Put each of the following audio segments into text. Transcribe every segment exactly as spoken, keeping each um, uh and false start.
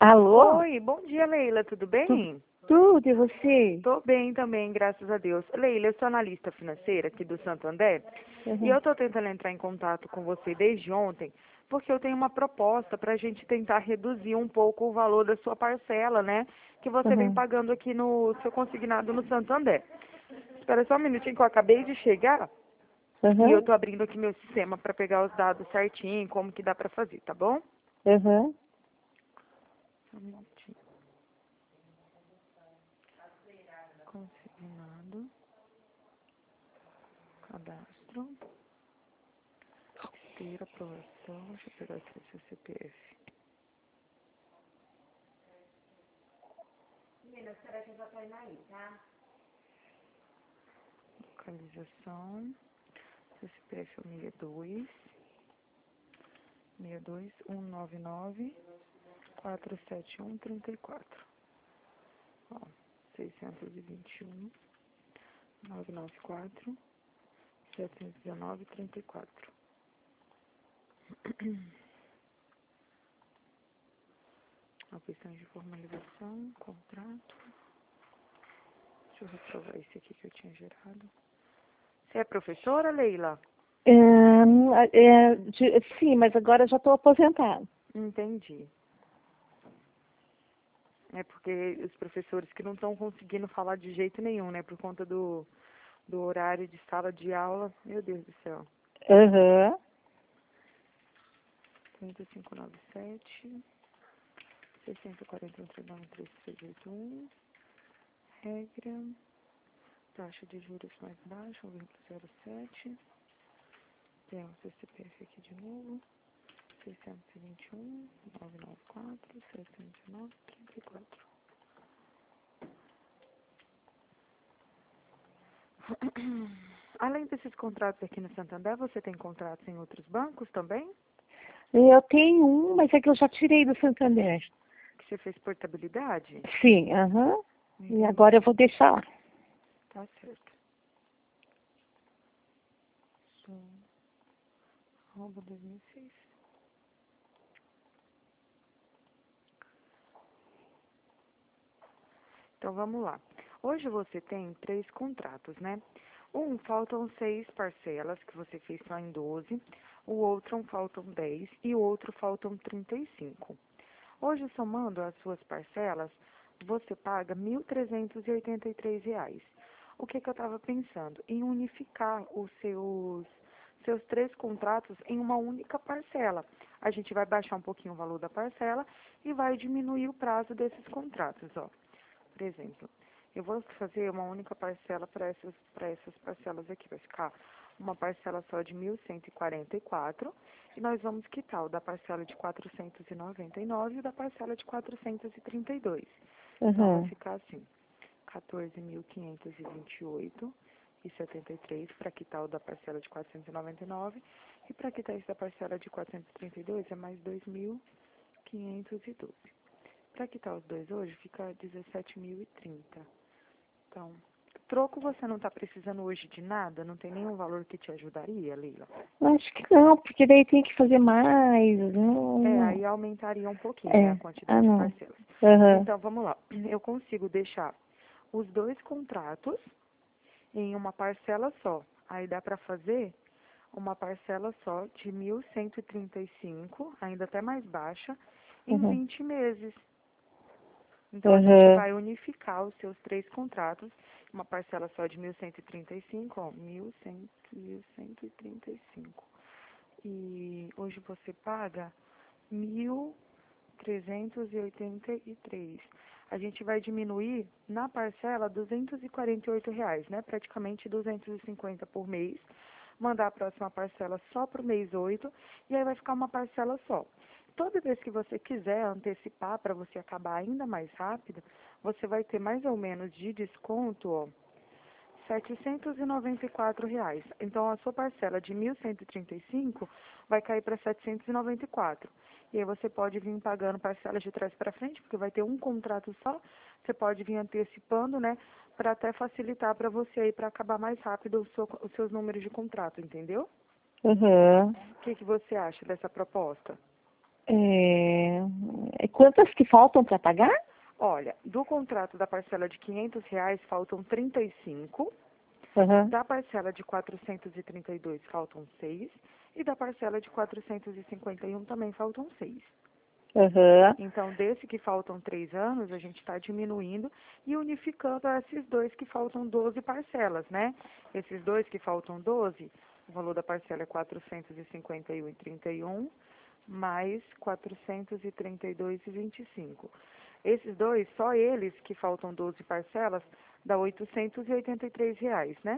Alô? Oi, bom dia, Leila, tudo Tu- bem? Tudo, e você? Tô bem também, graças a Deus. Leila, eu sou analista financeira aqui do Santander e Uhum, eu tô tentando entrar em contato com você desde ontem porque eu tenho uma proposta para a gente tentar reduzir um pouco o valor da sua parcela, né? Que você vem uhum, pagando aqui no seu consignado no Santander. Espera só um minutinho que eu acabei de chegar e eu uhum, tô abrindo aqui meu sistema para pegar os dados certinho, como que dá para fazer, tá bom? uhum. Só um minutinho. Consignado, cadastro. Ter aprovação, deixa eu pegar aqui o seu C P F. Localização, seu C P F é o seis dois, seis dois, um nove nove, quatro sete um, três quatro. Ó, seiscentos e vinte e um, novecentos e noventa e quatro, setecentos e dezenove, trinta e quatro. Opções de formalização, contrato. Deixa eu reprovar esse aqui que eu tinha gerado. Você é professora, Leila? É, é, de- sim, mas agora eu já estou aposentada. Entendi. É porque os professores que não estão conseguindo falar de jeito nenhum, né? Por conta do, do horário de sala de aula. Meu Deus do céu. Uhum. trinta e cinco noventa e sete, seiscentos e quarenta e um, trinta e nove, treze, oitenta e um. Regra. Taxa de juros mais baixa, um vírgula zero sete. Temos o C P F aqui de novo. seiscentos e vinte e um, novecentos e noventa e quatro, setecentos e dezenove, trinta e quatro. Além desses contratos aqui no Santander, você tem contratos em outros bancos também? Eu tenho um, mas é que eu já tirei do Santander. Que você fez portabilidade? Sim, aham. E agora Entendi. eu vou deixar lá. Tá certo. Sou arroba dois mil e seis. Então vamos lá. Hoje você tem três contratos, né? Um faltam seis parcelas, que você fez só em doze. O outro faltam dez e o outro faltam trinta e cinco. Hoje, somando as suas parcelas, você paga mil trezentos e oitenta e três reais. O que, que eu estava pensando? Em unificar os seus, seus três contratos em uma única parcela. A gente vai baixar um pouquinho o valor da parcela e vai diminuir o prazo desses contratos, ó. Por exemplo, eu vou fazer uma única parcela para essas, para essas parcelas aqui. Vai ficar uma parcela só de mil cento e quarenta e quatro e nós vamos quitar o da parcela de quatrocentos e noventa e nove e o da parcela de quatrocentos e trinta e dois. Então, vai Uhum. ficar assim, quatorze mil quinhentos e vinte e oito e setenta e três para quitar o da parcela de quatrocentos e noventa e nove e para quitar esse da parcela de quatrocentos e trinta e dois é mais dois mil quinhentos e doze. Para quitar os dois hoje, fica dezessete mil e trinta. Então, troco você não está precisando hoje de nada? Não tem nenhum valor que te ajudaria, Leila? Acho que não, porque daí tem que fazer mais. É, Não, aí aumentaria um pouquinho, né, a é. Ah, quantidade de não. parcelas. Aham. Então, vamos lá. Eu consigo deixar os dois contratos em uma parcela só. Aí dá para fazer uma parcela só de mil cento e trinta e cinco, ainda até mais baixa, em Uhum. vinte meses. Então, a gente Aham. vai unificar os seus três contratos, uma parcela só de mil cento e trinta e cinco, ó, mil cem, mil cento e trinta e cinco. E hoje você paga mil trezentos e oitenta e três. A gente vai diminuir na parcela duzentos e quarenta e oito reais, né? Praticamente duzentos e cinquenta por mês. Mandar a próxima parcela só para o mês oito e aí vai ficar uma parcela só. Toda vez que você quiser antecipar para você acabar ainda mais rápido, você vai ter mais ou menos de desconto, ó, setecentos e noventa e quatro reais. Então, a sua parcela de mil cento e trinta e cinco vai cair para setecentos e noventa e quatro. E aí você pode vir pagando parcelas de trás para frente, porque vai ter um contrato só. Você pode vir antecipando, né, para até facilitar para você aí, para acabar mais rápido o seu- os seus números de contrato, entendeu? Aham. O que, que você acha dessa proposta? É, é quantas que faltam para pagar? Olha, do contrato da parcela de quinhentos reais faltam trinta e cinco, Uhum. da parcela de quatrocentos e trinta e dois faltam seis e da parcela de quatrocentos e cinquenta e um também faltam seis. Uhum. Então, desse que faltam três anos, a gente está diminuindo e unificando esses dois que faltam doze parcelas, né? Esses dois que faltam doze, o valor da parcela é quatrocentos e cinquenta e um e trinta e um, mais quatrocentos e trinta e dois e vinte e cinco. Esses dois, só eles que faltam doze parcelas, dá oitocentos e oitenta e três reais, né?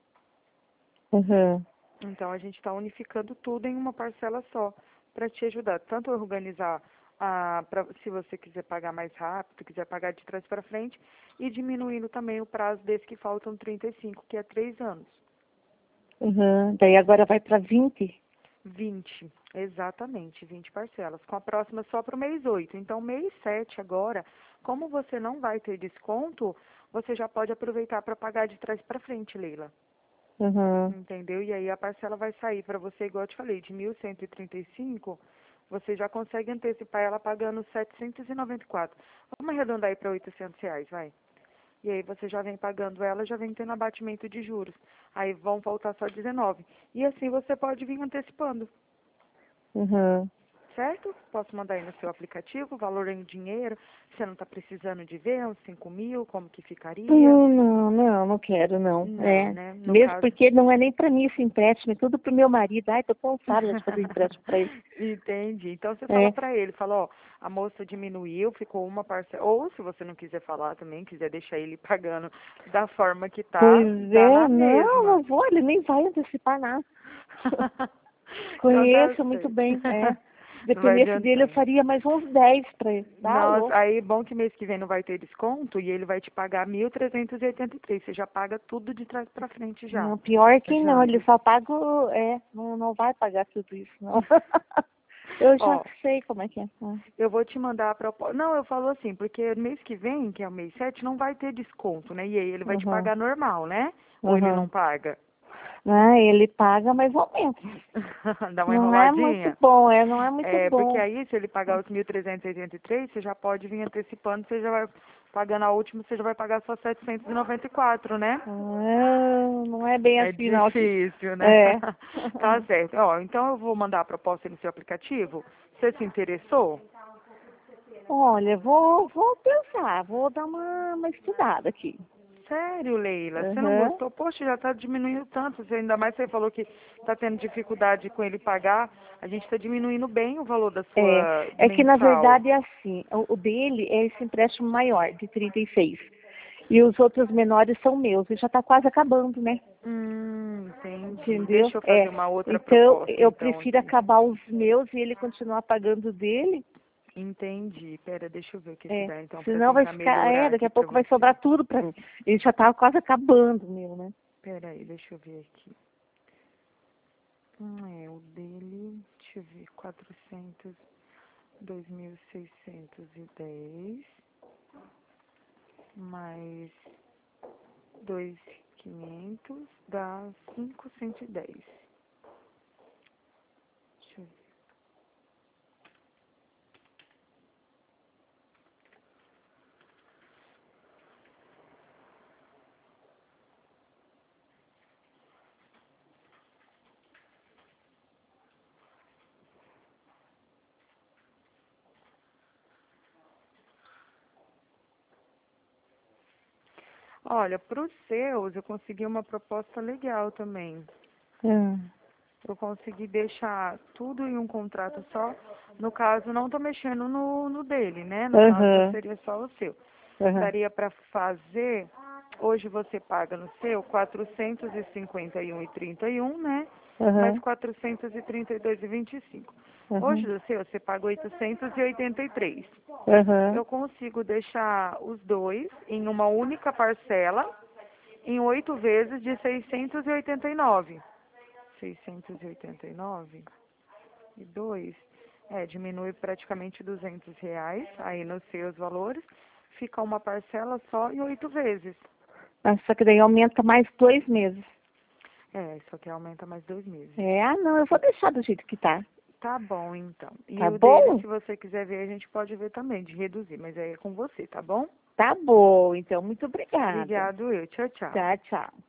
Uhum. Então, a gente está unificando tudo em uma parcela só, para te ajudar, tanto a organizar, a, pra, se você quiser pagar mais rápido, quiser pagar de trás para frente, e diminuindo também o prazo desse que faltam trinta e cinco, que é três anos. Uhum. Daí agora vai para vinte? vinte, exatamente, vinte parcelas. Com a próxima só para o mês oito. Então, mês sete agora, como você não vai ter desconto, você já pode aproveitar para pagar de trás para frente, Leila. Uhum. Entendeu? E aí a parcela vai sair para você, igual eu te falei, de mil cento e trinta e cinco, você já consegue antecipar ela pagando setecentos e noventa e quatro. Vamos arredondar aí para oitocentos reais, vai. E aí você já vem pagando ela, já vem tendo abatimento de juros. Aí vão faltar só dezenove. E assim você pode vir antecipando, Uhum. certo? Posso mandar aí no seu aplicativo, valor em dinheiro, você não está precisando de ver, uns cinco mil, como que ficaria? Não, não, não, não quero, não. Não, É. né? No Mesmo caso... porque não é nem para mim esse empréstimo, é tudo pro meu marido. Ai, tô cansada de fazer empréstimo para ele. Entendi. Então você fala É. pra ele, fala, ó, a moça diminuiu, ficou uma parcela. Ou se você não quiser falar também, quiser deixar ele pagando da forma que tá, Pois dá é, na não, mesma. não vou, ele nem vai antecipar nada. Então tá Conheço muito certo. bem, é. Se Não vai dependesse dele, eu adiantando. faria mais uns dez para ele. Tá Nossa, louco. aí bom que mês que vem não vai ter desconto e ele vai te pagar mil trezentos e oitenta e três. Você já paga tudo de trás pra frente já. Não, pior que Já não, ele antecipa. só paga, o- é, não, não vai pagar tudo isso, não. Eu já Ó, sei como é que é. Ah. eu vou te mandar a proposta. Não, eu falo assim, porque mês que vem, que é o mês sete, não vai ter desconto, né? E aí ele vai te Uhum, pagar normal, né? Ou ele não uhum. paga? Ah, ele paga mais ou menos. Dá uma Não é muito enroladinha? bom, é, não é muito É, porque bom. aí, se ele pagar os mil trezentos e oitenta e três, você já pode vir antecipando, você já vai pagando a última, você já vai pagar só setecentos e noventa e quatro, né? Não, não é bem É assim, não. Aqui. difícil, né? É. Tá certo. Ó, então eu vou mandar a proposta no seu aplicativo. Você se interessou? Olha, vou, vou pensar, vou dar uma, uma estudada aqui. Sério, Leila? Você não Uhum. gostou? Poxa, já está diminuindo tanto. Você, ainda mais você falou que está tendo dificuldade com ele pagar. A gente está diminuindo bem o valor da É, sua é que na mensal. verdade é assim, o, o dele é esse empréstimo maior, de trinta e seis. E os outros menores são meus, e já está quase acabando, né? Hum, entendi. Entendeu? Deixa eu É. fazer uma outra Então, proposta, eu então, prefiro aqui. acabar os meus e ele continuar pagando o dele. Entendi. Pera, deixa eu ver o que que É. dá, então, para Senão vai tentar ficar, melhorar é, daqui aqui a para pouco vai você. sobrar tudo para mim. Ele já está quase acabando o meu, né? Pera aí, deixa eu ver aqui. Hum, é, o dele, deixa eu ver, quatrocentos, dois mil seiscentos e dez, mais dois mil e quinhentos dá cinco mil cento e dez. Deixa eu ver. Olha, para os seus, eu consegui uma proposta legal também. Hum. Eu consegui deixar tudo em um contrato só. No caso, não estou mexendo no, no dele, né? No caso, já Aham, seria só o seu. aham, Daria para fazer, hoje você paga no seu quatrocentos e cinquenta e um e trinta e um, né? Mais aham, quatrocentos e trinta e dois e vinte e cinco. Hoje aham, do seu você paga oitocentos e oitenta e três. aham. Eu consigo deixar os dois em uma única parcela em oito vezes de seiscentos e oitenta e nove. seiscentos e oitenta e nove e dois, é, diminui praticamente duzentos reais aí nos seus valores, fica uma parcela só em oito vezes. Ah, só que daí aumenta mais dois meses. É, só que aumenta mais dois meses. É, ah, não, eu vou deixar do jeito que tá. Tá bom, então. E Tá o bom? dele, se você quiser ver, a gente pode ver também, de reduzir, mas aí é com você, tá bom? Tá bom, então, muito obrigada. Obrigado, eu. Tchau, tchau. Tchau, tchau.